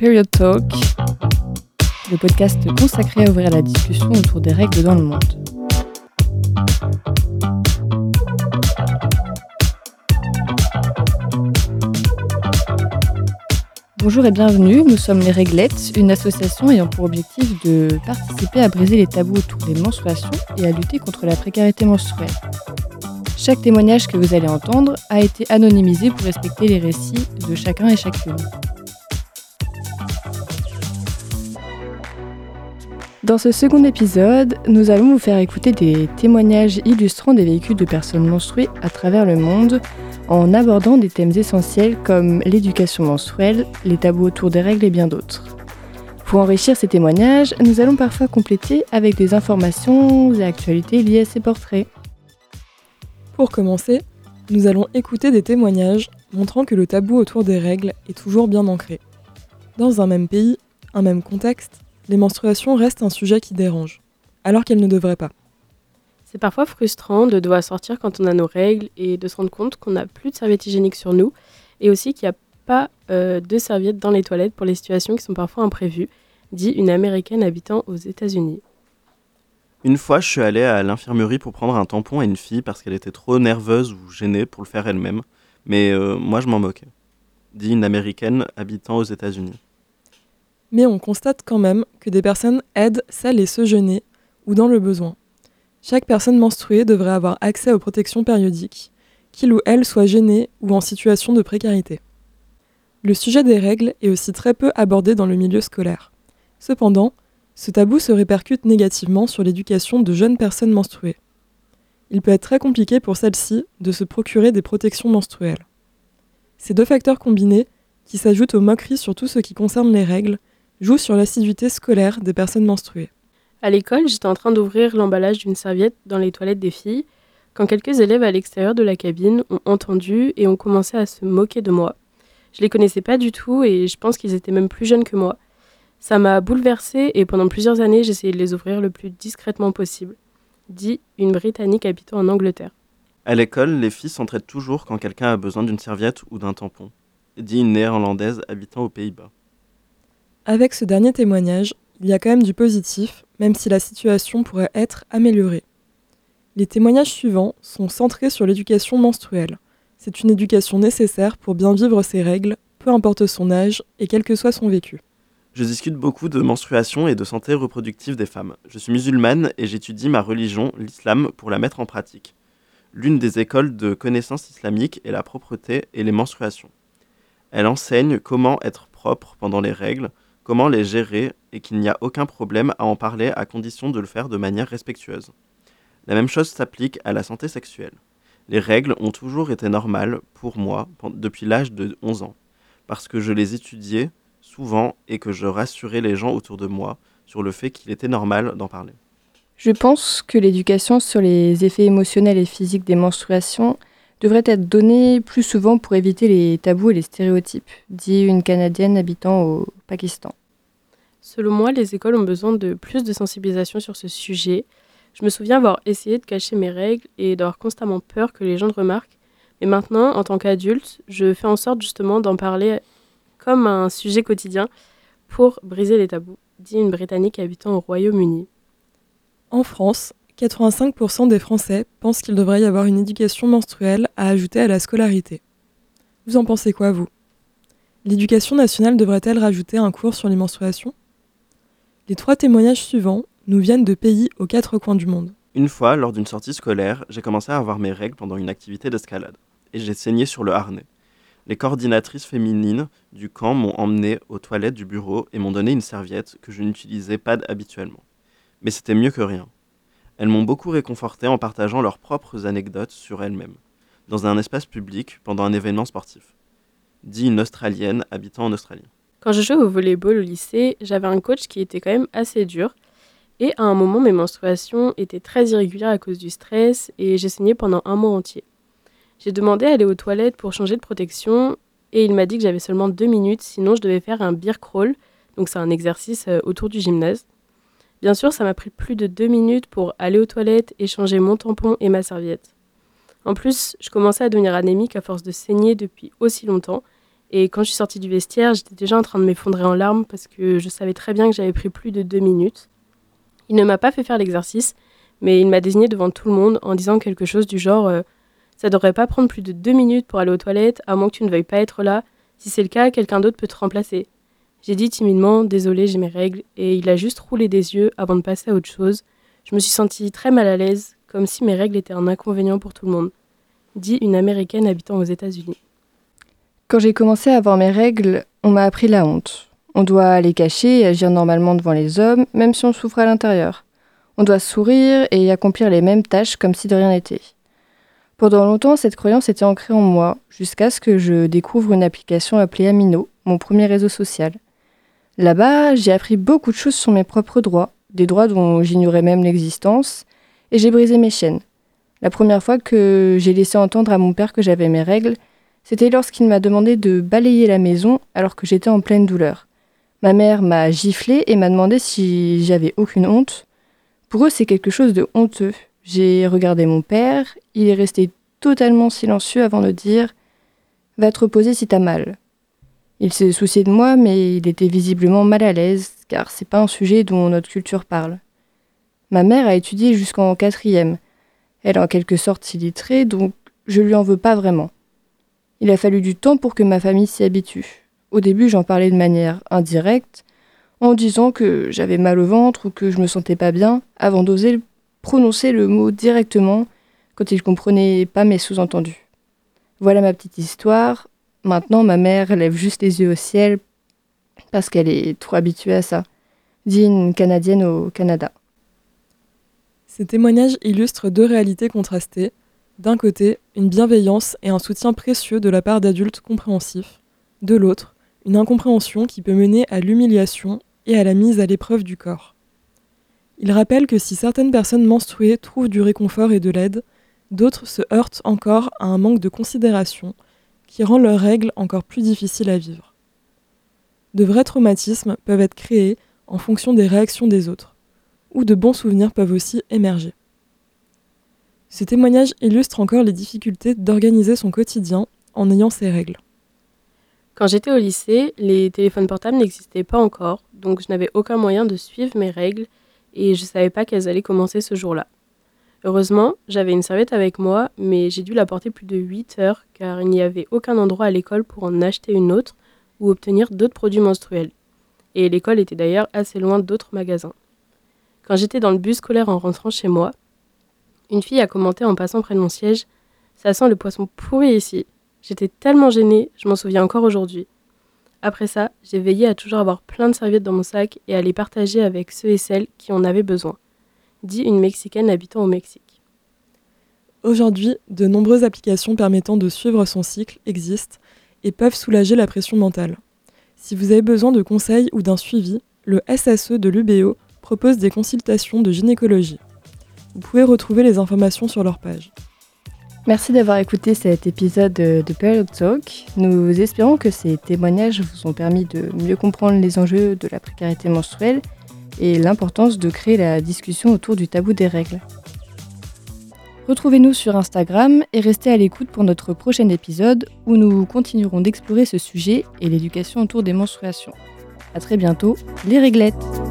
Period Talk, le podcast consacré à ouvrir la discussion autour des règles dans le monde. Bonjour et bienvenue, nous sommes les Réglettes, une association ayant pour objectif de participer à briser les tabous autour des menstruations et à lutter contre la précarité menstruelle. Chaque témoignage que vous allez entendre a été anonymisé pour respecter les récits de chacun et chacune. Dans ce second épisode, nous allons vous faire écouter des témoignages illustrant des vécus de personnes menstruées à travers le monde en abordant des thèmes essentiels comme l'éducation menstruelle, les tabous autour des règles et bien d'autres. Pour enrichir ces témoignages, nous allons parfois compléter avec des informations et actualités liées à ces portraits. Pour commencer, nous allons écouter des témoignages montrant que le tabou autour des règles est toujours bien ancré. Dans un même pays, un même contexte, les menstruations restent un sujet qui dérange, alors qu'elles ne devraient pas. C'est parfois frustrant de devoir sortir quand on a nos règles et de se rendre compte qu'on n'a plus de serviettes hygiéniques sur nous et aussi qu'il n'y a pas de serviettes dans les toilettes pour les situations qui sont parfois imprévues, dit une Américaine habitant aux États-Unis. Une fois, je suis allé à l'infirmerie pour prendre un tampon à une fille parce qu'elle était trop nerveuse ou gênée pour le faire elle-même, mais moi je m'en moquais, dit une Américaine habitant aux États-Unis. Mais on constate quand même que des personnes aident celles et ceux gênés ou dans le besoin. Chaque personne menstruée devrait avoir accès aux protections périodiques, qu'il ou elle soit gêné ou en situation de précarité. Le sujet des règles est aussi très peu abordé dans le milieu scolaire. Cependant, ce tabou se répercute négativement sur l'éducation de jeunes personnes menstruées. Il peut être très compliqué pour celles-ci de se procurer des protections menstruelles. Ces deux facteurs combinés, qui s'ajoutent aux moqueries sur tout ce qui concerne les règles, jouent sur l'assiduité scolaire des personnes menstruées. À l'école, j'étais en train d'ouvrir l'emballage d'une serviette dans les toilettes des filles quand quelques élèves à l'extérieur de la cabine ont entendu et ont commencé à se moquer de moi. Je les connaissais pas du tout et je pense qu'ils étaient même plus jeunes que moi. Ça m'a bouleversée et pendant plusieurs années, j'essayais de les ouvrir le plus discrètement possible, dit une Britannique habitant en Angleterre. À l'école, les filles s'entraident toujours quand quelqu'un a besoin d'une serviette ou d'un tampon, dit une Néerlandaise habitant aux Pays-Bas. Avec ce dernier témoignage, il y a quand même du positif, même si la situation pourrait être améliorée. Les témoignages suivants sont centrés sur l'éducation menstruelle. C'est une éducation nécessaire pour bien vivre ses règles, peu importe son âge et quel que soit son vécu. Je discute beaucoup de menstruation et de santé reproductive des femmes. Je suis musulmane et j'étudie ma religion, l'islam, pour la mettre en pratique. L'une des écoles de connaissances islamiques est la propreté et les menstruations. Elle enseigne comment être propre pendant les règles, comment les gérer et qu'il n'y a aucun problème à en parler à condition de le faire de manière respectueuse. La même chose s'applique à la santé sexuelle. Les règles ont toujours été normales pour moi depuis l'âge de 11 ans, parce que je les étudiais souvent et que je rassurais les gens autour de moi sur le fait qu'il était normal d'en parler. Je pense que l'éducation sur les effets émotionnels et physiques des menstruations devrait être donnée plus souvent pour éviter les tabous et les stéréotypes, dit une Canadienne habitant au Pakistan. Selon moi, les écoles ont besoin de plus de sensibilisation sur ce sujet. Je me souviens avoir essayé de cacher mes règles et d'avoir constamment peur que les gens le remarquent. Mais maintenant, en tant qu'adulte, je fais en sorte justement d'en parler comme un sujet quotidien pour briser les tabous, dit une Britannique habitant au Royaume-Uni. En France, 85% des Français pensent qu'il devrait y avoir une éducation menstruelle à ajouter à la scolarité. Vous en pensez quoi, vous ? L'éducation nationale devrait-elle rajouter un cours sur les menstruations ? Les 3 témoignages suivants nous viennent de pays aux 4 coins du monde. Une fois, lors d'une sortie scolaire, j'ai commencé à avoir mes règles pendant une activité d'escalade, et j'ai saigné sur le harnais. Les coordinatrices féminines du camp m'ont emmené aux toilettes du bureau et m'ont donné une serviette que je n'utilisais pas habituellement. Mais c'était mieux que rien. Elles m'ont beaucoup réconforté en partageant leurs propres anecdotes sur elles-mêmes, dans un espace public pendant un événement sportif, dit une Australienne habitant en Australie. Quand je jouais au volley-ball au lycée, j'avais un coach qui était quand même assez dur. Et à un moment, mes menstruations étaient très irrégulières à cause du stress et j'ai saigné pendant un mois entier. J'ai demandé à aller aux toilettes pour changer de protection et il m'a dit que j'avais seulement 2 minutes, sinon je devais faire un beer crawl, donc c'est un exercice autour du gymnase. Bien sûr, ça m'a pris plus de 2 minutes pour aller aux toilettes et changer mon tampon et ma serviette. En plus, je commençais à devenir anémique à force de saigner depuis aussi longtemps Et quand je suis sortie du vestiaire, j'étais déjà en train de m'effondrer en larmes parce que je savais très bien que j'avais pris plus de 2 minutes. Il ne m'a pas fait faire l'exercice, mais il m'a désigné devant tout le monde en disant quelque chose du genre ça devrait pas prendre plus de 2 minutes pour aller aux toilettes, à moins que tu ne veuilles pas être là. Si c'est le cas, quelqu'un d'autre peut te remplacer. J'ai dit timidement « Désolée, j'ai mes règles » et il a juste roulé des yeux avant de passer à autre chose. Je me suis sentie très mal à l'aise, comme si mes règles étaient un inconvénient pour tout le monde, dit une Américaine habitant aux États-Unis. Quand j'ai commencé à avoir mes règles, on m'a appris la honte. On doit les cacher et agir normalement devant les hommes, même si on souffre à l'intérieur. On doit sourire et accomplir les mêmes tâches comme si de rien n'était. Pendant longtemps, cette croyance était ancrée en moi, jusqu'à ce que je découvre une application appelée Amino, mon premier réseau social. Là-bas, j'ai appris beaucoup de choses sur mes propres droits, des droits dont j'ignorais même l'existence, et j'ai brisé mes chaînes. La première fois que j'ai laissé entendre à mon père que j'avais mes règles, c'était lorsqu'il m'a demandé de balayer la maison alors que j'étais en pleine douleur. Ma mère m'a giflé et m'a demandé si j'avais aucune honte. Pour eux, c'est quelque chose de honteux. J'ai regardé mon père, il est resté totalement silencieux avant de dire « Va te reposer si t'as mal ». Il s'est soucié de moi, mais il était visiblement mal à l'aise, car c'est pas un sujet dont notre culture parle. Ma mère a étudié jusqu'en 4e. Elle est en quelque sorte illettrée, donc je lui en veux pas vraiment. Il a fallu du temps pour que ma famille s'y habitue. Au début, j'en parlais de manière indirecte, en disant que j'avais mal au ventre ou que je me sentais pas bien, avant d'oser prononcer le mot directement quand ils comprenaient pas mes sous-entendus. Voilà ma petite histoire. Maintenant, ma mère lève juste les yeux au ciel parce qu'elle est trop habituée à ça, dit une Canadienne au Canada. Ces témoignages illustrent 2 réalités contrastées. D'un côté, une bienveillance et un soutien précieux de la part d'adultes compréhensifs. De l'autre, une incompréhension qui peut mener à l'humiliation et à la mise à l'épreuve du corps. Il rappelle que si certaines personnes menstruées trouvent du réconfort et de l'aide, d'autres se heurtent encore à un manque de considération qui rend leurs règles encore plus difficiles à vivre. De vrais traumatismes peuvent être créés en fonction des réactions des autres, ou de bons souvenirs peuvent aussi émerger. Ce témoignage illustre encore les difficultés d'organiser son quotidien en ayant ses règles. Quand j'étais au lycée, les téléphones portables n'existaient pas encore, donc je n'avais aucun moyen de suivre mes règles et je ne savais pas qu'elles allaient commencer ce jour-là. Heureusement, j'avais une serviette avec moi, mais j'ai dû la porter plus de 8 heures car il n'y avait aucun endroit à l'école pour en acheter une autre ou obtenir d'autres produits menstruels. Et l'école était d'ailleurs assez loin d'autres magasins. Quand j'étais dans le bus scolaire en rentrant chez moi, une fille a commenté en passant près de mon siège « Ça sent le poisson pourri ici ». J'étais tellement gênée, je m'en souviens encore aujourd'hui. Après ça, j'ai veillé à toujours avoir plein de serviettes dans mon sac et à les partager avec ceux et celles qui en avaient besoin, dit une Mexicaine habitant au Mexique. Aujourd'hui, de nombreuses applications permettant de suivre son cycle existent et peuvent soulager la pression mentale. Si vous avez besoin de conseils ou d'un suivi, le SSE de l'UBO propose des consultations de gynécologie. Vous pouvez retrouver les informations sur leur page. Merci d'avoir écouté cet épisode de Period Talk. Nous espérons que ces témoignages vous ont permis de mieux comprendre les enjeux de la précarité menstruelle et l'importance de créer la discussion autour du tabou des règles. Retrouvez-nous sur Instagram et restez à l'écoute pour notre prochain épisode où nous continuerons d'explorer ce sujet et l'éducation autour des menstruations. À très bientôt, les réglettes!